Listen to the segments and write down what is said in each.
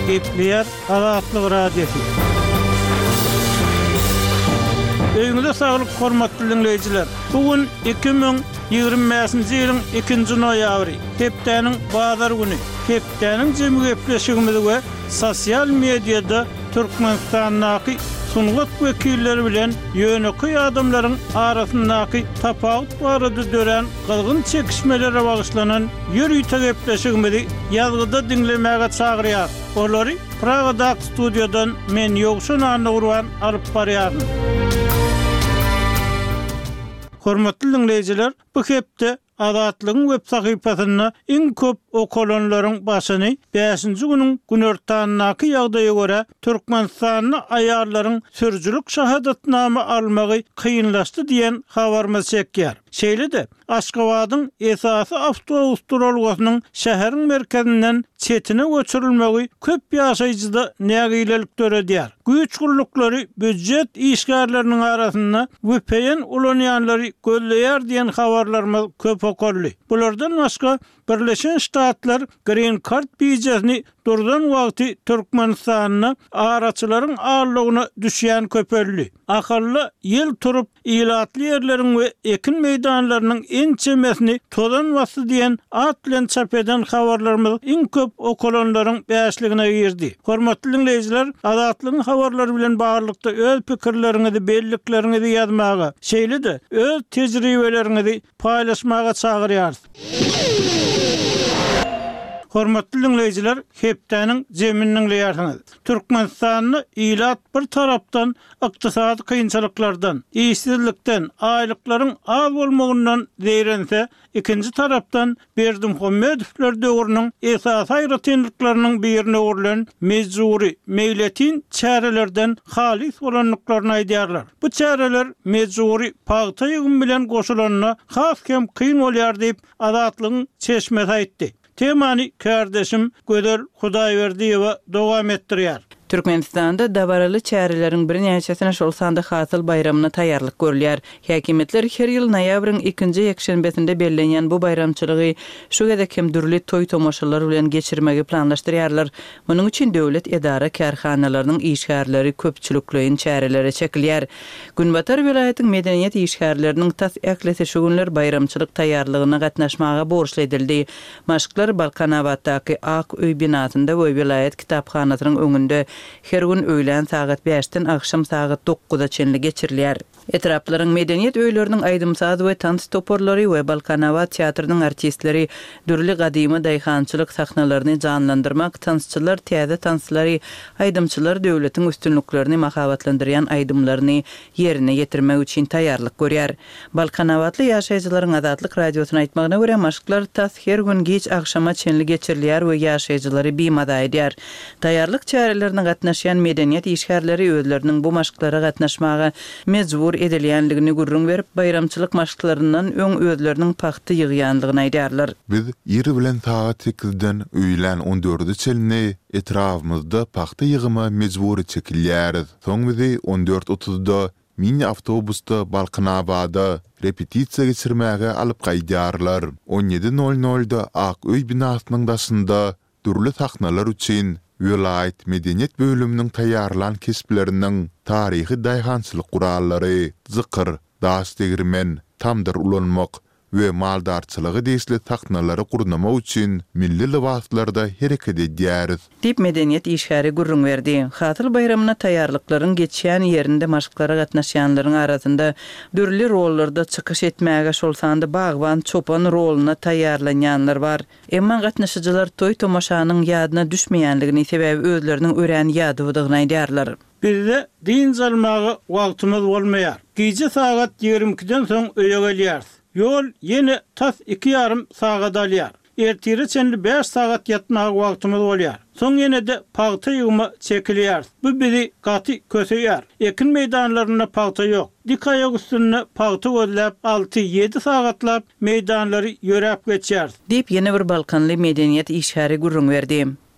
Gepleyer Azatlyk Radiosu. Öňüňizde saglyk hormatly dinleýijiler. Bugün 2025-nji ýylyň 2-nji noýabry, hepdeniň bazar güni. Hepdeniň jemy gepleşigimizde sosial mediada Türkmenistandaky sunulak wekilleri bilen ýöneky adamlaryň arasyndaky tapawut barada dören gylgyn çekişmelere bagyşlanan ýürüýte gepleşigimizi ýazgyda dinlemäge çagyrýar. Olary Praga'da studiodan men ýogşun anagurwan alyp barýaryn. Hormatly dinleýijiler, bu hepde Azatlygyň web sahypasyna iň köp okulanlaryň başyny 5-nji günüň günortanyňky ýagdaýa görä Türkmenistanyň aýarlaryň sürjülük şahadatnama almagy kynlaşdy diýen habarmy çekýär. Şeýle-de Aşgabatyň esasy awtobus duralgynyň şäheriň merkezinden çetine göçürilmegi köp ýaşaýjyda nägilelik töredýär. Güýç guruluklary büdjet işgärleriniň arasynda WPN ulanýanlary gözleýär diýen habarlarmy köp okurly. Bulardan başga Birleşen Ştatlar Green Card bizesini durdan wagty Türkmenistanyna araçylaryň ağırlygyna düşýän köpelli. Akally ýyl turup ilatly ýerleriň we ekin meýdanlarynyň ençemesini todan wasy diýen at bilen çap eden habarlarymyz iň köp okulanlaryň bäşligine girdi. Hormatly dinleýijiler, Azatlygyň habarlary bilen baglykda öz pikirleriňizi, belliklerinizi ýazmaga, şeýle-de öz tejribeleriňizi paýlaşmaga çagyrýar. Hormatly dinleýijiler, hepdeniň jeminiň ýarsyňyz. Türkmenistanyny ilat bir tarapdan ykdysady kynçylyklardan, işsizlikden, aýlyklaryň az bolmagyndan zeýrense, ikinji tarapdan Berdimuhammedow döwrüniň esas aýratynlyklarynyň birine urulan mejburi meýletin çärelerden halis bolanlyklaryny aýdýarlar. Bu çäreler mejburi paýta ýygym bilen goşulanyna has hem kyn bolýar diýip Azatlygyň çeşmesi aýtdy. Temany kardeşim Gödel Hudaýberdiýewa dowam etdirýär. Türkmenistanda dabaraly çäreleriň bir näçesine şol sandy hasyl bayramyna taýýarlyk görülýär. Häkimetler her ýyl noýabryň 2-nji ýekşenbesinde bellenýän bu bayramçylygy şu gedek hem dürli toy tomaşalar bilen geçirmegi planlaşdyrýarlar. Munyň üçin döwlet edara kärhanalarynyň işgärleri köpçülikleýin çärelere çekilýär. Günbatar vilayatyň medeniýet işgärleriniň tas äklesi şu günler bayramçylyk taýýarlygyna gatnaşmaga borçly edildi. Maşyklar Balkanabatdaky Ak Öý binasynda we vilayat kitapxanasynyň öňünde her gün öýlen saat 5-den akşam saat 9-da çenli geçirilýär. Etraplaryň medeniýet öýleriniň aýdymsaz we tans toporlary we Balkanabat teatrynyň artistleri dürli gadymy daýhançylyk sahnalaryny janlandyrmak, tansçylar täze tanslary, aýdymçylar döwletiň üstünliklerini mahabatlandyrýan aýdymlaryny ýerine ýetirmek üçin taýýarlyk görýär. Balkanabatly ýaşaýjylaryň Azatlyk radiosyna aýtmagyna görä maşyklar tas her gün geç akşama çenli geçirilýär we ýaşaýjylary bimada edýär. Taýýarlyk çärelerine gatnaşýan medeniýet işgärleri özleriniň bu maşyklara gatnaşmaga mejbur edilýänligini gurrun berip bayramçylyk maşyklaryndan öň özleriniň paxty ýygýanlygyny aýdýarlar. Biz ýeri bilen saat 8-den öýlen 14-de çelini etrafymyzda paxty ýygyma mejbur çekilýäris. Soň bizi 14:30-da mini awtobusda Balkanabada repetisiýa geçirmäge alyp gaýdýarlar. 17:00-da Ak Öý binasynyň daşynda dürli sahnalar üçin Vilayat Medeniýet bölüminiň taýýarlan kesipleriniň taryhy daýhançylyk gurallary, zykyr, daşdegirmen, tamdyr ulanmak we maldarçylygy diýisli tahnalary gurnamak üçin milli libaslarda hereket edýäris. Dip medeniýet işgäri gurrun berdi. Hasyl bayramyna taýýarlyklaryň geçýän ýerinde maşyklara gatnaşýanlaryň arasynda dürli rollarda çykyş etmäge şol sandy bagban, çopan roluna taýýarlanýanlar bar. Emma gatnaşyjylar toy tomaşanyň ýadyna düşmeýänligini sebäbi özleriniň ören ýadydygyny aýdýarlar. Bizde din zalmagy wagtymyz bolmaýar. Gece saat 22-den soň öýe gelýär. Yol yine tas 2,5 saat alýar. Ertiri çenli 5 saat yatmagy wagtymyz bolýar. Soň ýene de paýta ýygyma çekilýär. Bu bizi gaty köseýär. Ekin meýdanlaryna paýta ýok. Dik aýak üstüne paýta gözläp 6-7 sagatlap meýdanlary ýörep geçýär. Dip ýene bir Balkanly medeniýet işgäri gurrun berdi.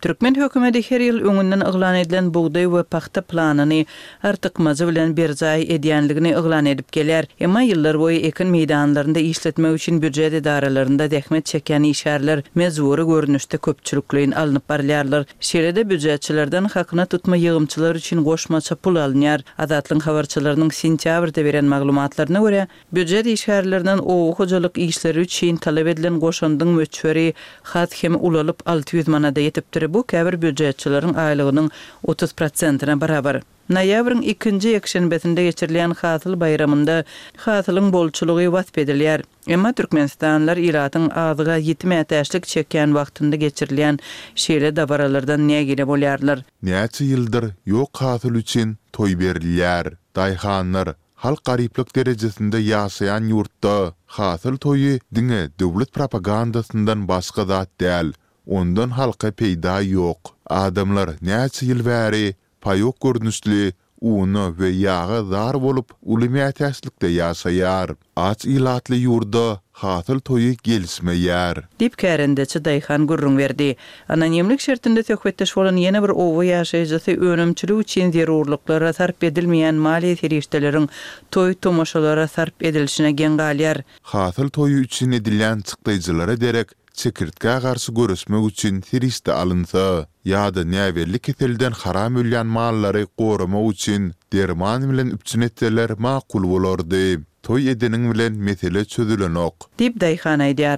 Türkmen hökümeti her ýyl öňünden yglan edilen buğday we paxta planyny artykmazy bilen berjay edýänligini yglan edip geler. Emma ýyllar boýy ekin meýdanlarynda işletmek üçin büdjet idaralarynda dähmet çeken işärler mezwuri görnüşde köpçülikliň alınıp barýarlar. Şeýle-de büdjetçilerden hakyna tutma ýygymçylar üçin goşmaça pul alınýar. Adatlyň habarçylarynyň sentýabrda beren maglumatlaryna görä, büdjet işärlerinden owu hojalyk işleri üçin talap edilen goşandyň möçberi hat hem ulalyp 600 manada ýetipdir. Bu käbir büdjetçileriň aýlygynyň 30%-na barabar. Noýabryň 2-nji ýekşenbesinde geçirilen Hasyl bayramynda hasylyň bolçulugy wasp edilýär. Emma Türkmenistanlar iratyň azyga ýetme täşlik çeken wagtynda geçirilen şeýle dabaralardan nägile bolýarlar. Näçe ýyldyr ýok hasyl üçin toý berilýär. Daýhanlar halk garyplyk derejesinde ýaşaýan ýurtda hasyl toýy diňe döwlet propagandasyndan başga zat däl. Ondan halka peýda ýok. Adamlar näçe ýyl bäri paýok görnüşli uny we ýaga zar bolup ulymaýatçylykda ýaşaýar. Aç ilatly ýurda hasyl toýy gelişmeýär. Dip kärendeçi Daýhan gurrun berdi. Anonimlik şertinde töhbetdeş bolan ýene bir owa ýaşaýjysy önümçilik üçin zerurluklara sarp edilmeýän mali terişdeleriň toý tomaşalara sarp edilişine gen galýar. Hasyl toýy üçin edilen çykdyjylara derek çekirtge garşy görüşmek üçin terişde alınsa, ýa-da näwelli keselden haram ölýän mallary goramak üçin derman bilen üpçün etseler makul bolardy. Toý edeniň bilen mesele çözülenok. Dip Daýhan aýdýar.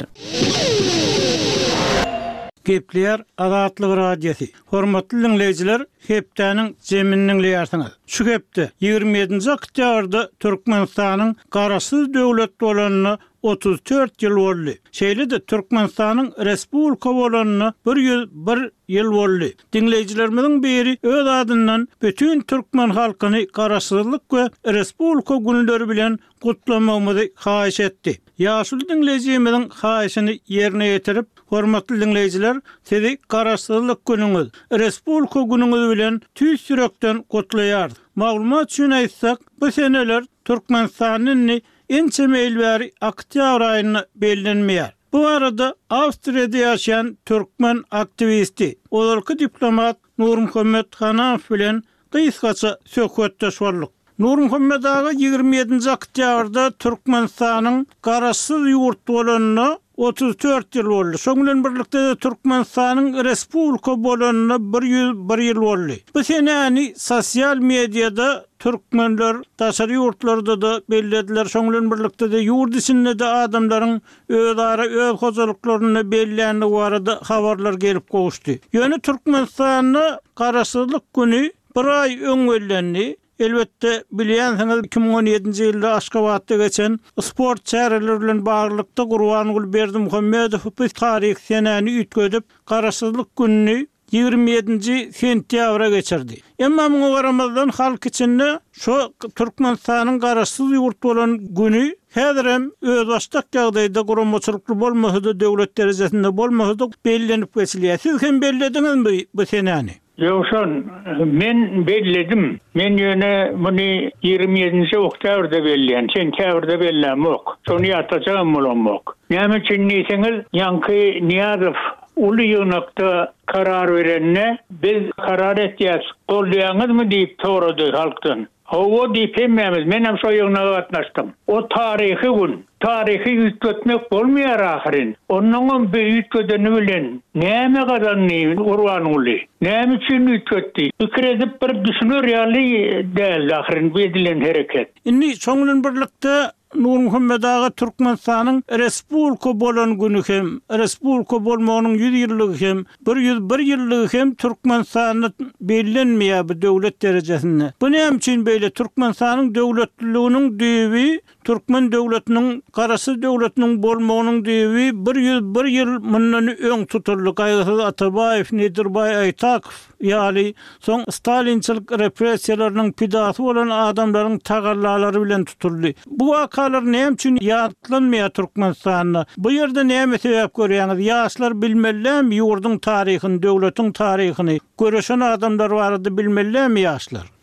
Gepler Azatlyk radiosi. Hormatly dinleýijiler, hepdäniň jemininiň leýärsiňiz. Şu hepde 27-nji oktýabrda Türkmenistanyň garasyz döwlet bolanyny 34 ýyl boldy. Şeýle-de Türkmenistanyň respublika bolanyny 101 ýyl boldy. Dinleýijilerimiziň biri öz adyndan bütün türkmen halkyny garasyzlyk we respublika günleri bilen gutlamamyzy haýyş etdi. Ýaşul dinleýijimiziň haýyşyny ýerine ýetirip, hormatly dinleýijiler, sizi garasyzlyk günüňiz, respublika günüňiz bilen tüýs ýürekden gutlaýar. Maglumat üçin aýtsak, bu seneler Türkmenistanyň ençe meýilbäri oktýabr aýyna bellenmeýär. Bu arada Awstriýada ýaşaýan türkmen aktivisti, olarky diplomat Nur Muhammed Hanaff bilen gysgaça söhbetdeş boldyk. Nur Muhammed aga 27-nji oktýabrda Türkmenistanyň garasyz ýurt bolanyny 34 ýyl boldy. Şoň bilen birlikde Türkmenistanyň respublika bolanyny 101 ýyl boldy. Bu senäni sosial mediada türkmenler taşary ýurtlarda da bellediler. Şoň bilen birlikde de ýurt içinde de adamlaryň özara öz hojalyklaryny belleýänligi barada habarlar gelip gowuşdy. Ýöne Türkmenistanyň garasyzlyk güni bir ay öňgellendi. Elbette bilýänsiňiz 2017-nji ýylda Aşgabatda geçen sport çäreleri bilen baglykda Gurbangul Berdimuhammedow bu taryh senäni ütgedip garasyzlyk gününi 27-nji sentýabra geçirdi. Emma muňa garamazdan halk içinde şo Türkmenistanyň garasyz ýurt bolan güni häzir hem öz başdak ýagdaýda guramaçylykly bolmasady, döwlet derejesinde bolmasady bellenip geçilýär. Siz hem bellediňizmi bu senäni? Yoşan, men belledim. Men ýöne muny 27-nji oktýabrda belleýän, sentýabrda bellämok. Şonu ýatacağım bolanmok. Näme üçin diýseňiz, Ýanky Niýazow uly ýynakda karar berenne biz karar etýäs, bolýaňyzmy diýip sorady halkdan. Hawa diýip hemmämiz, men hem şo ýygyna gatnaşdym. O taryhy gün, taryhy ütgetmek bolmaýar ahyrin. Onuň ütgedeni bilen näme gadanny Gurbangul? Näme üçin ütgetdi? Pikir edip bir düşünür ýaly däl ahyrin bedilen hereket. Indi şoň bilen birlikde Nur Muhammed aga Türkmenistanyň respublika bolan güni hem, respublika bolmagynyň 100 ýyllygy hem, 101 ýyllygy hem Türkmenistanyň bellenmeýär bu döwlet derejesinde. Bu näme üçin beýle Türkmenistanyň döwletliginiň düýbi, Türkmen döwletiniň garasyz döwletiniň bolmagynyň düýbi 101 ýyl mundan öň tuturlyk Aýgysyz Atabaýew, Nedirbay Aýtakow ýaly soň Stalinçilik repressiýalarynyň pidasy bolan adamlaryň tagallalary bilen tuturly. Bu wakalar näme üçin ýatlanmaýar Türkmenistanyň? Bu ýerde näme sebäp görýäňiz? Ýaşlar bilmelilermi ýurduň taryhyny, döwletiň taryhyny? Göreşen adamlar barada bilmelilermi ýaşlar?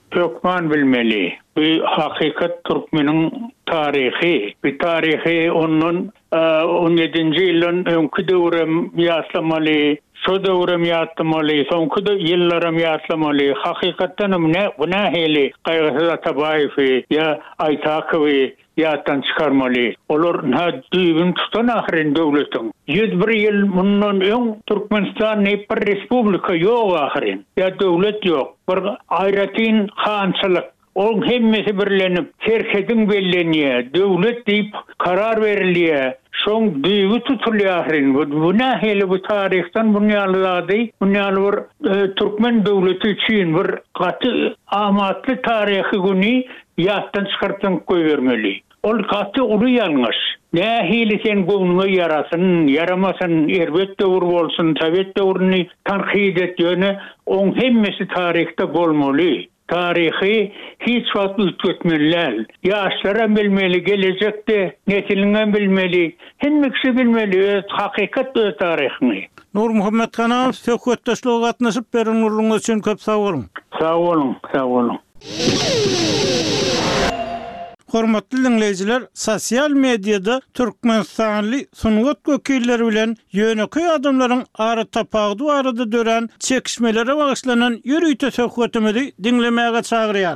Türkmen bilmeli. Bu hakikat Türkmenin tarihi. Bir tarihi onun 17-nji ýylyň öňkü döwrem ýaslamaly, şu döwrem ýatlamaly, soňky da ýyllaram ýatlamaly. Hakykatdan buna heli Gaýgysyz Atabaýew ýa Aýtakowy ýatdan çykarmaly. Olar düýbün tutan ahyryň döwletiň. 101 ýyl mundan öň Türkmenistan bir respublika ýok ahyryň. Ýa döwlet ýok. Bir aýratyn hançylyk. Ol hemmesi birlenip herkesin bellenýär, döwlet diýip karar berilýär. Şoň düýgü tutulýar. Buna heli bu tarihten bunyalydy. Bunyaly Türkmen döwleti üçin bir gaty amatly tarihi güni ýatdan çykartyp goýbermeli. Ol gaty uly ýalňyş. Nähili sen goňuna yarasyn, yaramasyn, erbet döwür bolsun, Sowet döwrüni tanqid etýäni, oň hemmesi tarihte bolmaly. Tarihi hiç wagt ütgetmeliler. Ýaşlara bilmeli, gelecekde nesilňe bilmeli, hemmesi bilmeli hakikat öz tarihini. Nur Muhammed Hanaw, söhbetdeşlige gatnaşyp berýänligiňiz üçin köp sag bolun. Sag bolun, sag bolun. Hormatly dinleyijiler, sosial mediada Türkmenistanly sungat wekilleri bilen ýöneköy adamlaryň ara tapagdy arada dören çekişmelere bagyşlanan ýürüýte söhbetimizi dinlemäge çagyrýar.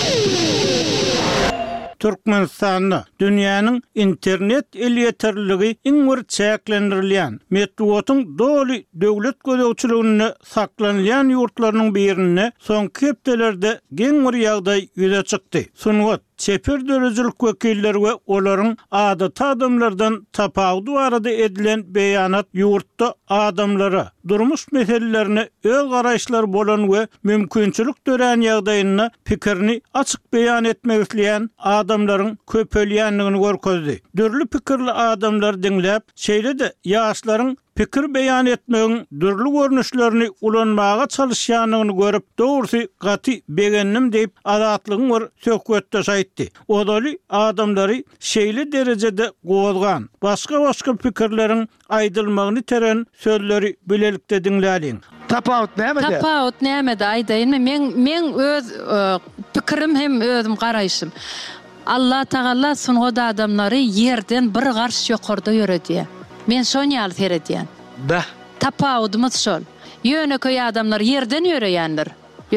Türkmenistan'da dünyanın internet eliyetörlüğü inwir çäklendirilýän, medeniýetiň doly döwlet gözegçiligine saklanýan ýurtlarynyň birine soňky hepdelerde geň bir ýagdaý ýüze çykdy. Sungat çeper dörejilik wekilleri we olaryň adat adamlardan tapagdy arada edilen beýanat ýurtda adamlara durmuş meselelerini öz garaýşlary bolan we mümkinçilik dören ýagdaýyna pikirini açyk beýan etmek isleýän adamlaryň köpelýänligini görkezdi. Dürli pikirli adamlar dinläp, şeýle-de ýaşlaryň pikir beýan etmegiň dürli görnüşlerini ulanmaga çalışýanyny görüp, dogrusu gaty begennim diýip adatlygyň bir söhbetde aýtdy. Odaly adamlary şeýle derejede gowulgan, başga pikirleriň aýdylmagyny teren sözleri bilelikde dinläliň. Tapawut näme? Tapawut näme de aýdaýyn. Men öz pikirim hem özüm garaýşym. Allah Taala sungat adamlary ýerden bir garş ýokarda ýöredýär. Men şoňaly seredýän. Da. Tapawudymyz şol. Ýöneköy adamlar ýerden ýöreýändir.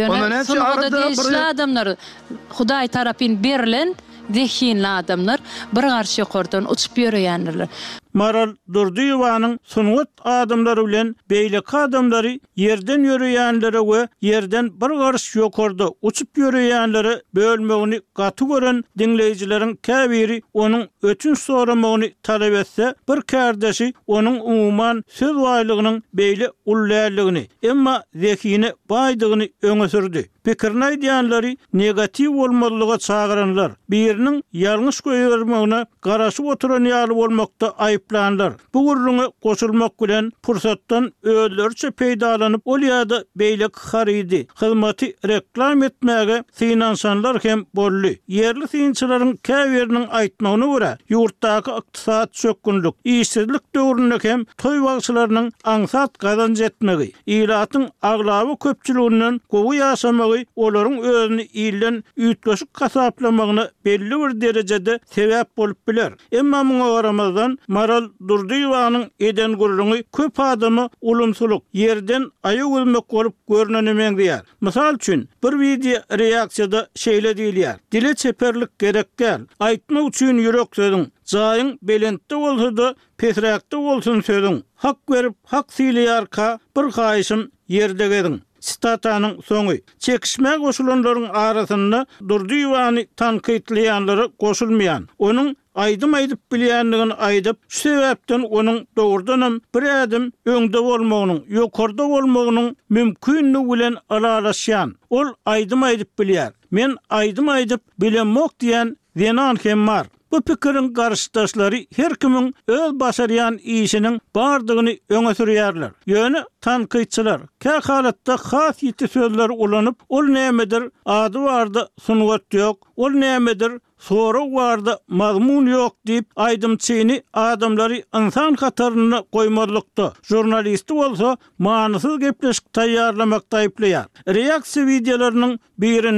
Sungat diýişli adamlar Hudaý tarapyn berilen dehinli adamlar bir garş ýokardan uçup ýöreýändir. Maral Durdyýowanyň sungat adamlary bilen beýleki adamlary ýerden ýöreýänlere we ýerden bir garş ýokarda uçup ýöreýänlere bölmegini gaty gören dinleýijileriň käbiri onuň öçün soramagyny talap etse, bir kardeşi onuň umumyň söz waýlygynyň beýle ullärligini, emma zekine baýdygyny öňe sürdi. Pikirini aýdýanlary negatiw bolmalyga çagyranlar. Biriniň ýalňyş goýbermegine garaşyp oturan ýaly bolmakda aýyplanlar. Bu gurruna goşulmak bilen pursatdan özlerçe peýdalanyp ol ýa-da beýlek haridi, hyzmaty reklam etmäge finansanlar hem bolly. Yerli synçylaryň käbiriniň aýtmagyna görä, ýurtdaky ykdysat çökünlük, işsizlik döwründe hem toý bagçylarynyň aňsat gazanç etmegi, ýylatyň aglaby köpçüliginden gowy ýaşamagy olaryň özüni ýylan üýtgeşik gasaplamagyna belli bir derejede sebäp bolup biler. Emma muňa garamazdan Maral Durdyýowanyň eden gurruny köp adamy ulumsuluk ýerden aýyg ölmek bolup görnenemeň diýär. Mysal üçin bir video reaksiýada şeýle diýilýär. Dile çeperlik gerekkel. Aýtmak üçin ýürek söýdüň. Jaýyň belentde bolsa-da pesräkde bolsun söýdüň. Hak berip hak siýleýärka bir gaýşym ýerde gedin. Statanyň soňy. Çekişme goşulanlaryň arasynda Durdyýowany tanqidleýänleri goşulmaýan. Onuň aýdym-aýdyp bilýänligini aýdyp, şu sebäpden onuň dogrudanam bir adam öňde bolmagynyň, ýokarda bolmagynyň mümkinligi bilen alalaşýan. Ol aýdym-aýdyp bilýär. Men aýdym-aýdyp bilenmok diýen zenan hem bar. Bu pikirin garşydaşlary her kimin öz başarýan işiniň bardygyny öňe sürýärler. Ýöne tanqidçiler kä halatda has ýiti sözler ulanyp, ol nämedir ady bardy sungat ýok, ol nämedir soru bardy mazmun ýok diýip aýdymçyny adamlary insan kataryna goýmalykda. Jurnalisti bolsa manysyz gepleşik taýýarlamakda aýplaýar. Reaksiýa videolarynyň birini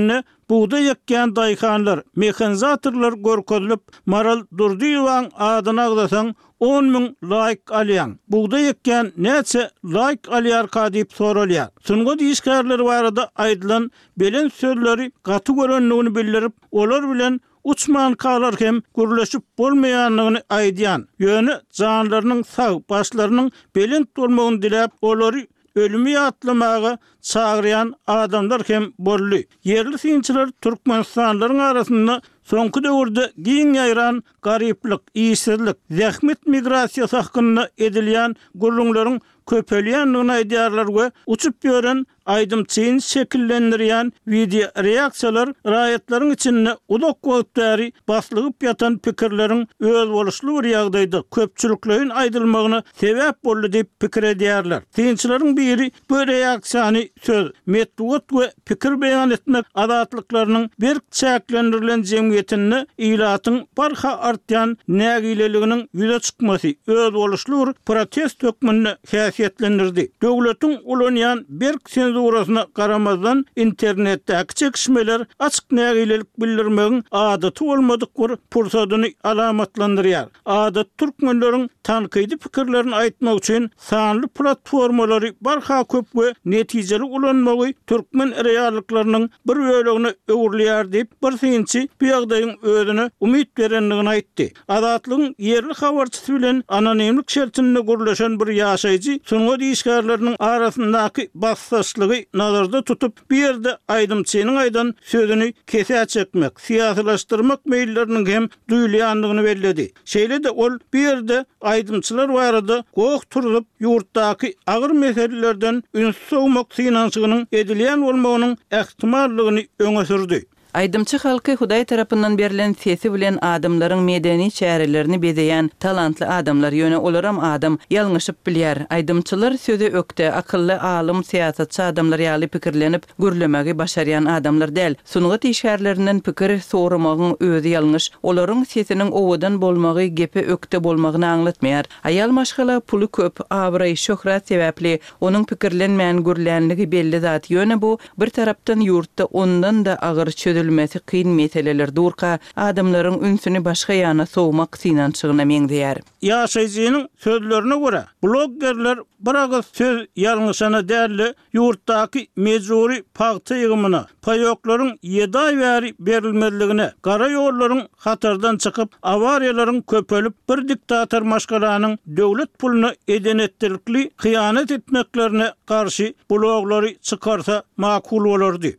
buğda yekken daykanlar, mekanizatorlar görkezilip Maral Durdiýewaň adyna agdasaň 10.000 laýyk alýan. Buğda yekken näçe laýyk alýar diýip soralýar. Sunga diýişgärleri barada aýdylan belen sözleri gaty görenligini bildirip, olar bilen uçman kalar hem gürleşip bolmayanlygyny aýdýan. Ýöne janlarynyň sag başlarynyň belent bolmagyny dilep, olary ölümü atlamağa çağırayan adamlar hem bolly. Yerli synçylar Türkmenistanlaryň arasynda soňky döwürde giň ýaýran garyplyk, iýsizlik, zähmet migrasiýasy hakynda edilýän gurrunlaryň köpelýänligini aýdýarlar we uçup ýören aýdymçyň şekillendirýän video reaksiýalar raýatlaryň içinde ulak wagtary baslygyp ýatan pikirleriň öz boluşly bir ýagdaýda köpçüliklerin aýdylmagyna sebäp boldy diýip pikir edýärler. Synçylaryň biri bu reaksiýany söz, metod we pikir beýan etmek adatlyklarynyň bir çäklendirilen jemgyýetini ilatyň barha artýan nägileliginiň ýüze çykmasy öz boluşly bir protest hökmüni häsiýetlendirdi. Döwletiň ulanýan bir senzurasyna garamazdan internetdäki çekişmeler açyk nägilelik bildirmegiň adaty bolmadyk bir pursadyny alamatlandyrýar. Adat türkmenleriň tankydy pikirlerini aýtmak üçin sanly platformalary barha köp we netijeli ulanmagy türkmen reallyklarynyň bir bölegini öwürleýär diýip bir synçy bu ýagdaýyň özüne umyt berenligini aýtdy. Adatlygyň yerli habarçysy bilen anonimlik şertinde gürleşen bir ýaşaýjy soňa diýişgärleriniň arasyndaky bassaşlygy nazarda tutup bir ýerde aýdymçynyň aýdan sözüni kese çekmek, siýasylaşdyrmak meýilleriniň hem duýulýanlygyny belledi. Şeýle de ol bir ýerde aýdymçylar barada gok turup ýurtdaky agyr meselelerden ünsüz sowmak synançygynyň edilýän bolmagynyň ähtimallygyny öňe sürdi. Aydımçı halky Hudaý tarapyndan berilen sesi bilen adamlaryň medeni çärelerini bezeýän talantly adamlar ýöne olaram adam ýalňyşyp bilýär. Aydymçylar söze ökde, akylly, alym, siýasatçy adamlar ýaly pikirlenip gürlemegi başarýan adamlar däl. Sunugat işgärlerinden pikir soramagyň özü ýalňyş, olaryň sesiniň owadan bolmagy gepe ökde bolmagyny aňlatmaýar. Aýal maşgala puly köp, awry, şöhret sebäpli onuň pikirlenmeýän gürlänligi belli zat. Ýöne bu bir tarapdan ýurtda ondan da agyr çözülmesi kyn meseleler durka adamlaryň ünsüni başga ýana sowmak synançygyna meňdeýär. Ýaşaýjynyň sözlerine görä, bloggerler bir agyr söz ýalňyşana däli ýurtdaky mejburi paýta ýygymyna, paýoklaryň 7 aý bäri berilmezligine, gara ýollaryň hatardan çykyp, awariýalaryň köpelip bir diktator maşgalanyň döwlet puluny edenetlikli hyýanet etmeklerine karşı bloglary çykarsa makul bolardy.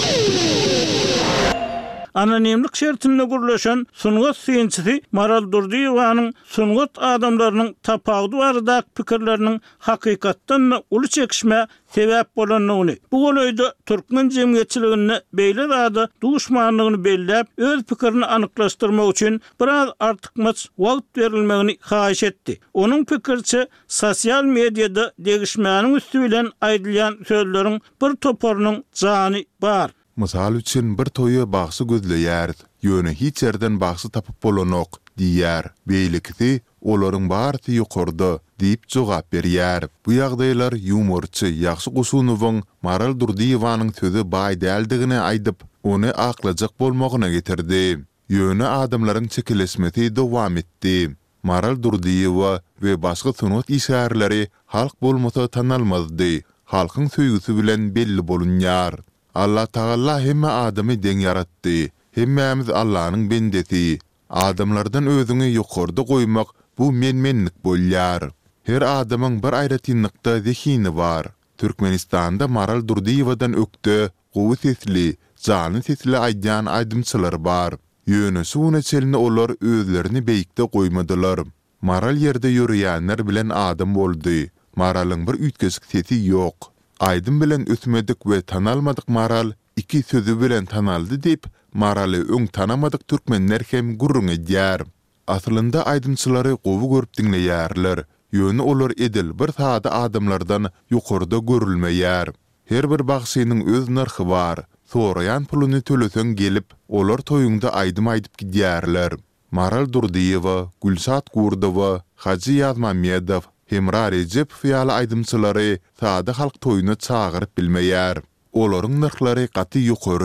Anonimlik şertinde gürleşen sungat synçysy Maral Durdiýewaň sungat adamlarynyň tapagdy barada pikirleriniň hakykatdan uly çekişme sebäp bolanlygyny, bu golaýda türkmen jemgyýetçiligine beýle zada duşmanlygyny belläp, öz pikirini anyklaşdyrmak üçin biraz artykmaç wagt berilmegini haýyş etdi. Onuň pikirçe, sosial mediada degişmäniň üstü bilen aýdylýan sözleriň bir toparynyň jany bar. Mysal üçin bir toýa bagşy gözleýär, ýöne hiç ýerden bagşy tapyp bolanok diýär. Beýlikdi olaryň barty ýokarda diýip jogap berýär. Bu ýagdaýlar ýumorçy ýaxşy Gusunowyň Maral Durdiýewaň sözü baý däldigine aýdyp, ony aklajak bolmagyna getirdi. Ýöne adamlaryň çekilesmesi dowam etdi. Maral Durdiýewa we başga sunat işgärleri halk bolmasa tanalmazdy. Halkyň söýgüsü bilen belli bolunýar. Allah Taala hemme adamy deň yaratdy. Hemmemiz Allah'nyň bendesi. Adamlardan özüňi ýokarda goýmak bu menmenlik bolýar. Her adamyň bir aýratynlykda zehini bar. Türkmenistanda Maral Durdiýewadan ökde gowy sesli, jany sesli aýdýan aýdymçylar bar. Ýöne suwuna çelini olar özlerini beýikde goýmadylar. Maral ýerde ýürýänler bilen adam boldy. Maralyň bir ütgesik sesi ýok. Aydın bilen ötmedik we tanalmadyk Maral iki sözü bilen tanaldy diýip Maraly öň tanamadyk türkmenler hem gurrun edýär. Aslynda aydymçylary gowy görüp dinleýärler. Ýöne olar edil bir sada adamlardan ýokarda görülmeýär. Her bir bagşynyň öz narxy bar. Sorayan puluny töleseň gelip olar toýuňda aydym aýdyp gidýärler. Maral Durdiýewa, Gülsat Gurdowa, Haji Ýazmamedow, Hemra Recep fiýaly aýdymçylary sada halk toýuny çağıryp bilmeýär. Olaryň narxlary gaty ýokary.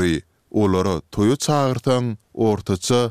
Olara toyu çağırtaň ortaça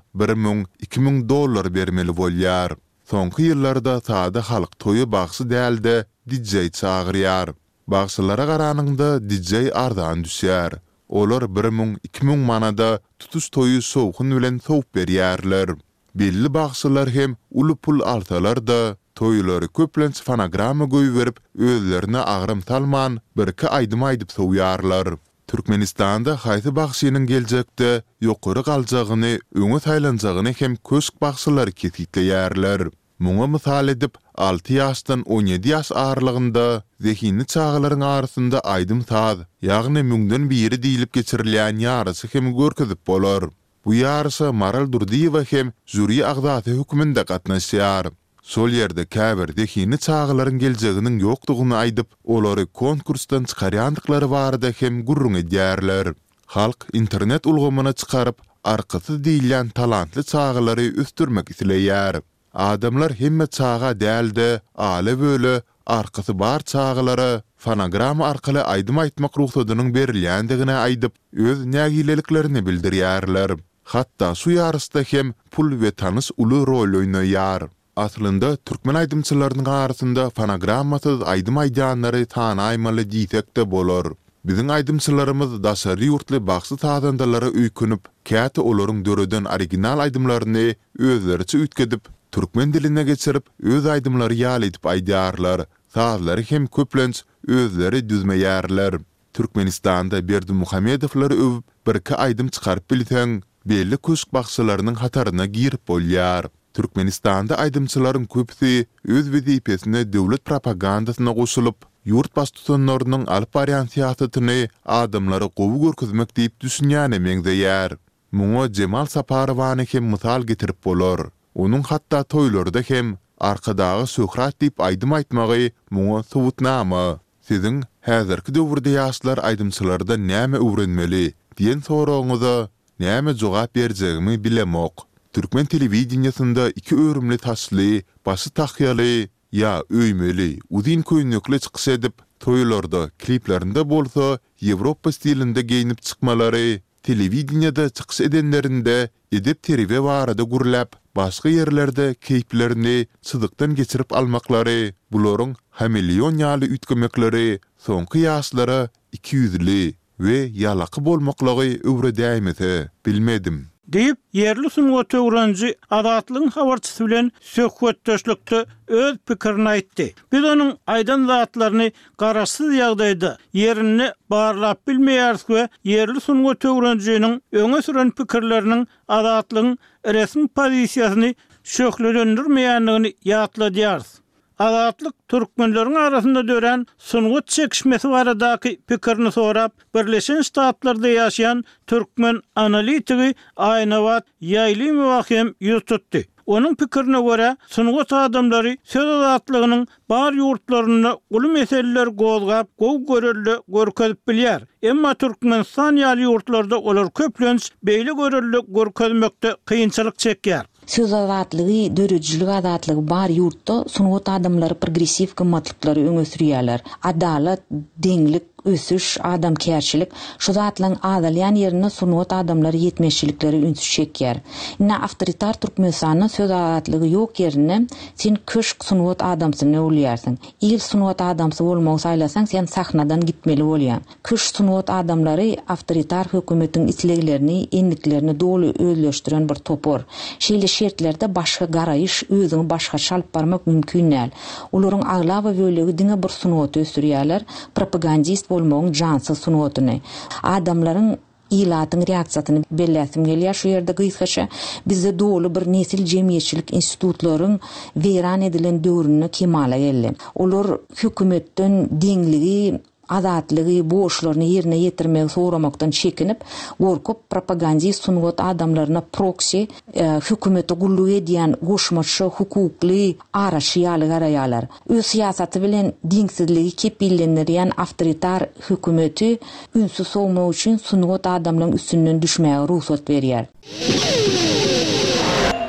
$1000-2000 bermeli bolýar. Soňky ýyllarda taýda halk toyu bagşy dälde DJ çağırýar. Bagşylara garanyňda DJ ardan düşýär. Olar 1000-2000 manada tutuş toyu sowkun bilen sowup berýärler. Belli bagşylar hem uly pul altalar da toýlary köplenç fonograma goýup özlerine agram talman bir-iki aýdym aýdyp sowyarlar. Türkmenistanda haýsy bagşynyň geljekde ýokary galjagyny, öňe taýlanjagyny hem köşk bagşylary kesitleýärler. Muňa mysal edip 6 ýaşdan 17 ýaş aralygynda zehini çağlaryň arasynda aýdym taz, ýagny müňden biri diýilip geçirilýän ýarysy hem görkezip bolar. Bu ýarysy Maral Durdiýewa hem jüri agzasy höküminde gatnaşýar. Sol ýerde käbir zehini çağlaryň geljeginiň ýokdugyny aýdyp, olary konkursdan çykarýandyklary barada hem gurrun edýärler. Halk internet ulgamyna çykaryp, arkasy diýilen talantly çağlary üstürmek isleýär. Adamlar hemme çağa dälde, ale böle, arkasy bar çağlara fonogram arkaly aýdym aýtmak ruhsatynyň berilýändigine aýdyp, öz nägileliklerini bildirýärler. Hatta şu ýarysda hem pul we tanys uly rol oýnaýar. Aslında türkmen aýdymçylarynyň arasynda fonogrammasyz aýdym aýdanlary tanaýmaly diýsek-de bolar. Biziň aýdymçylarymys daşary ýurtly bagşy taýdandalary öýkünüp, käte olaryň döreden original aýdymlaryny özleriçe ütkedip, türkmen diline geçirip, öz aýdymlary ýaly edip aýdýarlar. Sazlary hem köplenç özleri düzmeýärler. Türkmenistanda Berdimuhamedowlary öwüp, bir-iki aýdym çykaryp bilseň, belli köşk bagşylarynyň hataryna girip bolýar. Türkmenistanda aýdymçylaryň köpüsi öz wezipesine döwlet propagandasyna goşulyp, ýurt baş tutanlarynyň alyp barýan siýasatyny adamlary gowy görkezmek diýip düşünýäne meňzeýär. Muňa Cemal Saparowany hem mysal getirip bolar. Onuň hatda toýlarda hem arkadagy söhrat diýip aýdym aýtmagy muňa subutnama. Siziň häzirki döwürde ýaşlar aýdymçylarda näme öwrenmeli diýen soragyňyza näme jogap berjegimi bilemok. Türkmen telewizionyasynda iki örümli taşly, başı takyaly ya öýmeli, uzun köýnekli çykyş edip, toýlarda, kliplerinde bolsa Ýewropa stilinde geyinip çykmalary, telewizonyada çykyş edenlerinde edep terbiýe barada gurlap, başga ýerlerde keyplerini çydykdan geçirip almaklary, bularyň hamilyon ýaly ütgemekleri soňky ýaşlara 200li we ýalaky bolmaklary öwre däýmese bilmedim. Deyip, yerli sunuğa töwrenji adatlyň habarçysy bilen söhbetdeşlikde öz pikirini aýtdy. Biz onuň aýdan zatlaryny garaşsyz ýagdaýda yerini barlap bilmeýäris we yerli sunuğa töwrenjiniň öňe süren pikirleriniň adatlyň resmi pozisiýasyny şöhlendirmeýändigini ýatladýarys. Adatlyk türkmenleriň arasynda dören sunuğa çekişmesi baradaky pikirini sorap, Birleşen Ştatlarda ýaşaýan türkmen analitigi Aýnawat Ýaýlymow hem ýüz tutdy. Onuň pikirine görä, sunuğa adamlary söz adatlygynyň bar ýurtlaryna uly meseleler gozgap, gowy görelli görkezip bilýär. Emma Türkmenistan ýaly ýurtlarda olar köplenç beýle görelli görkezmekde kynçylyk çekýär. Söz adatlygy, dörejçilik adatlygy bar ýurtda sunuğa adamlary progressiw gymmatlyklary öňe sürýärler. Adalat, deňlik, ösüş, adamkärçilik, şu zatlaryň adalyan ýerine sunuğa adamlary ýetmeşçilikleri ünsüz çekýär. Ina awtoritar Türkmenistanyň söz adatlygy ýok ýerine sen köşk sunuğa adamsyny bolýarsyň. İl sunuğa adamsy bolmagy saýlasaň sen sahnadan gitmeli bolýan. Köşk sunuğa adamlary awtoritar hökümetiň isleglerini, endiklerini dolu özleşdiren bir topor. Şeýle şertlerde başga garaýyş, özüňi başga çalyp barmak mümkin näl. Olaryň agla we bölegi diňe bir sunuğa ösürýärler, propagandist bolmagyň jansyz sunugatyny. Adamlaryň ilatyň reaksiýasyny belläsim gelýär şu ýerde gysgaça. Bizde dolu bir nesil jemgyýetçilik institutlaryň weran edilen döwrüne kemala geldi. Olar hökümetden deňligi, adatlygy, boşlaryny ýerine ýetirmegi soramakdan çekinip, gorkup propagandist sunuğa adamlaryna proxy, hökümete gulluk edýän goşmaçy hukukly araşýaly garaýarlar. Öz siýasaty bilen diňsizligi kepillendirýän awtoritar hökümeti ünsüz sowmak üçin sunuğa adamlaryň üstünden düşmäge ruhsat berýär.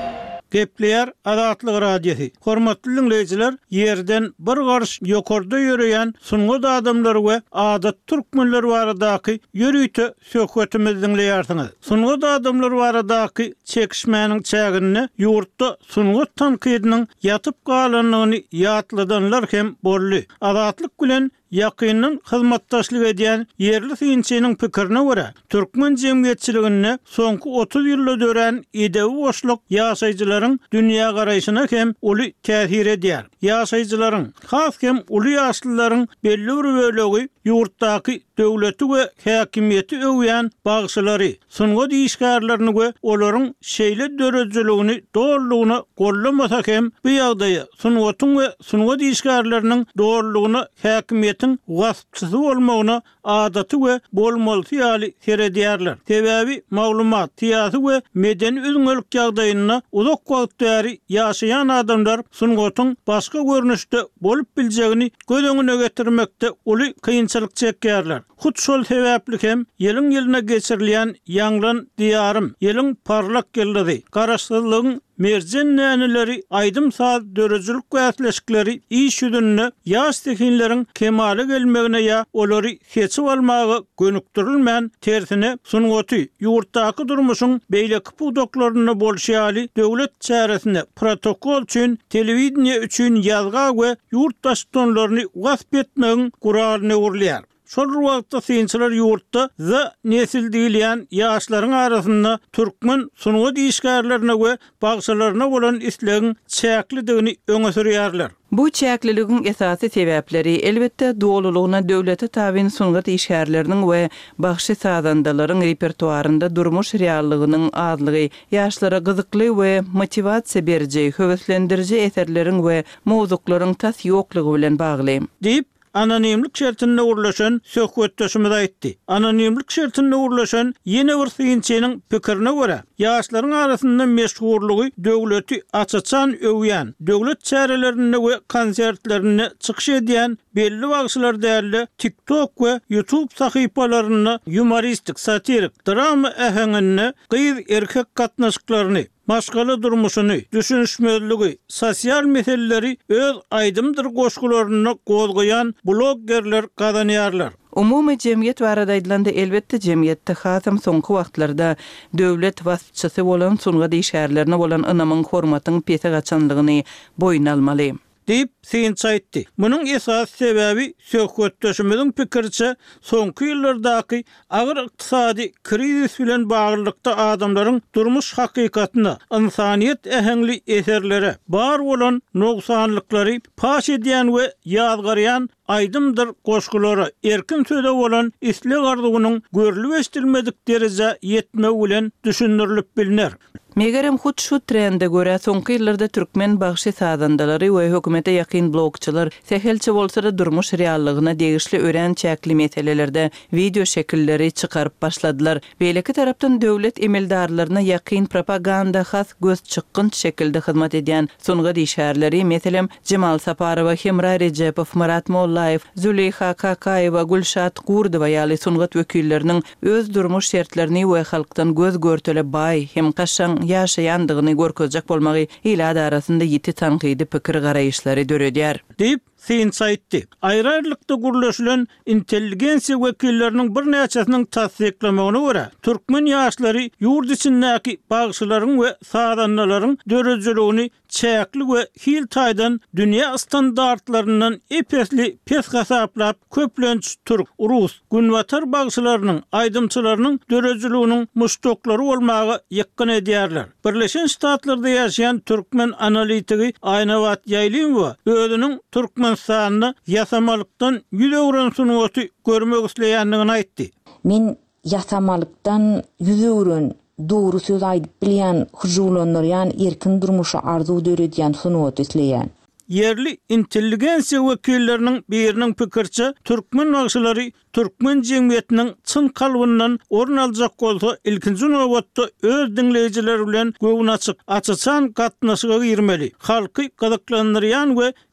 Gepleyer Azatlyk radiosi. Hormatly dinleyijiler, yerden bir garş ýokarda ýöreýän suňgy adamlar we adat türkmenler baradaky ýörüýte söhbetimizi dinleýärsiňiz. Suňgy adamlar baradaky çekişmäniň çägini ýurtda suňgy tankydynyň ýatyp galanlygyny ýatladanlar hem bolly. Azatlyk bilen ýakynyn hyzmatdaşlyk edýän yerli synçynyň pikirine görä, türkmen jemgyýetçiligine soňky 30 ýylda dören idewi boşluk ýaşaýjylaryň dünýä garaýşyna hem uly täsir edýär. Ýaşaýjylaryň, has hem uly ýaşlylaryň belli bir bölegi ýurtdaky döwleti we häkimiýeti öwýän bagşylary, suňgy diýişgärlerini we olaryň şeýle dörejiligini doğrulugyny gollamasa hem bu ýagdaýa suňgatyň we suňgy diýişgärleriniň doğrulugyny häkimiýetiň waspçysy bolmagyna adaty we bolmalysy ýaly seredýärler. Sebäbi maglumat, tiýasy we medeni özüňlük ýagdaýyna uzak wagt bäri ýaşaýan adamlar suňgatyň başga görnüşde bolup biljegini göz öňüne getirmekde uly kynçylyk çekýärler. Hut şol sebäpli hem ýylyň ýylyna geçirilýän ýanglan diýarym, ýylyň parlak geldi. Garaşsyzlygyň merjen näneleri, aýdym saat dörejilik wäsleşikleri iş ýüzünde ýaş tekinleriň kemale gelmegine ýa olary keçip almagy gönükdirilmän tersine suňgaty ýurtdaky durmuşyň beýleki pudoklaryny bolşýaly döwlet çäresine protokol üçin, telewizioniýa üçin ýazga we ýurtdaşlaryny wasp etmegiň guralyny urlýar. Şol wagtda synçylar ýurtda nesil diýilýän ýaşlaryň arasynda türkmen suňgy diýişgärlerine we bagşylaryna bolan islegiň çäklidigini öňe sürýärler. Bu çäkliligiň esasy sebäpleri elbetde dowlulugyna döwlete tabyn suňgy diýişgärleriniň we bagşy sazandalaryň repertuarynda durmuş reallygynyň azlygy, ýaşlara gyzykly we motivasiýa berjek, höweslendiriji eserleriň we mowzuklaryň tas ýoklugy bilen bagly. Anonimlik şertinde urlaşan söhbetdeşimiz aýtdy. Anonimlik şertinde urlaşan ýene bir synçynyň pikirine görä, ýaşlaryň arasynda meşhurlugy döwleti açaçan öwýän, döwlet çärelerini we konsertlerini çykyş edýän belli bagşylar däli TikTok we YouTube sahypalaryny humoristik, satirik, drama ähengini, gyz erkek gatnaşyklaryny, maşgaly durmuşyny, düşünşmezligi, sosial meseleleri öz aýdymdyr goşgularyny gozgoýan bloggerler gazanýarlar. Umumy jemgyýet barada aýdylanda elbetde jemgyýetde hasam soňky wagtlarda döwlet waspçysy bolan suňga diýişgärlerine bolan ynamyň hormatyň pese gaçanlygyny boýuna almaly diýip synçy aýtdy. Munyň esas sebäbi söhbetdeşimiziň pikirçe soňky ýyllardaky agyr ykdysady krizis bilen baglykda adamlaryň durmuş hakykatyna, insaniýet ähengli eserlere bar bolan noksanlyklary paş edýän we ýazgarýan aýdymdyr goşgulary erkin söze bolan isleg arzugynyň görülip eşdilmedik derejä ýetmegi bilen düşündirilip biliner. Megerem hut şu trende görä soňky ýyllarda türkmen bagşy sazandalary we hökümete ýakyn blogçylar sehelçi bolsa-da durmuş reallygyna degişli ören çäkli meselelerde video şekilleri çykaryp başladylar. Beýleki tarapdan döwlet emeldarlaryna ýakyn propaganda has göz çykkyn şekilde hyzmat edýän suňga diýişgärleri, meselem Cemal Saparowa, Hemra Rejepow, Murat Mollaýew, Züleyha Kakaýewa, Gülşat Gurdowa ýaly suňgat wekilleriniň öz durmuş şertlerini we halkdan göz görtele baý hem gaşaň ýaşaýandygyny görkezjek bolmagy ýylar arasynda ýiti tankydy pikir garaýyşlary döredýär. Diýip synçy aýtdy. Aýrarlykda gurulýan intelligensiýa wekilleriniň bir näçesiniň tasdiklamagyna görä, türkmen ýaşlary ýurt içindäki bagşylaryň we sazandalaryň dörejiligini çäkli we hil taýdan dünýä standartlaryndan epesli pes hasaplap köplenç türk, rus, günwatar bagşylarynyň, aýdymçylarynyň dörejiliginiň muştoklary bolmagy ýakyn edýärler. Birleşen Ştatlarda ýaşaýan türkmen analitigi Aýnawat Ýaýlymowa özüniň türkmen sanyny ýasamalykdan ýüzegren sunuwaty görmek isleýändigini aýtdy. Men ýasamalykdan ýüzegren doğru söz aýdyp bilýän, hujulanyr, erkin durmuşa arzu döredýän sunuwaty isleýän. Yerli intelligensiya wekilleriniň biriniň pikirçe türkmen bagşylary türkmen jemgyýetiniň çyn kalbyndan orun aljak bolsa ilkinji nowatda öz dinleýijileri bilen göwün açyk, açyçan gatnaşyga girmeli. Halky gyzyklandyrýan we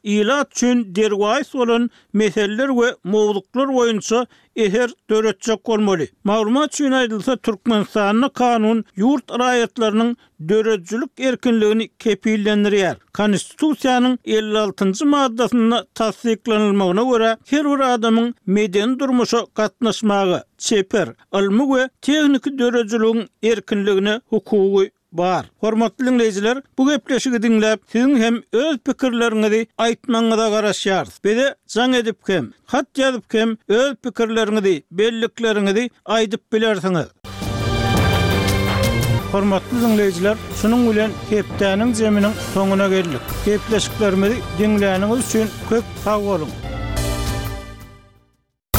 ilat üçin derwäs bolan meseleler we mowduklar boýunça eher döretjek bolmaly. Maglumat üçin aýdylsa Türkmenistanyň kanun ýurt raýatlarynyň döretjilik erkinligini kepillendirýär. Konstitusiýanyň 56-njy maddasyna tasdiklanylmagyna görä her bir adamyň medeni durmuşa gatnaşmagy, çeper, almy we tehnik döretjiligiň erkinligine hukugy bar. Hormatly dinleyijiler, bu gepleşigi dinläp, siziň hem öz pikirleriňizi aýtmaňyza garaşýar. Bede jaň edip hem, hat ýazyp hem öz pikirleriňizi, bellikleriňizi aýdyp bilersiňiz. Hormatly dinleyijiler, şunuň bilen hepdäniň jeminiň soňuna geldik. Gepleşiklerimizi dinläniňiz üçin köp sag bolun.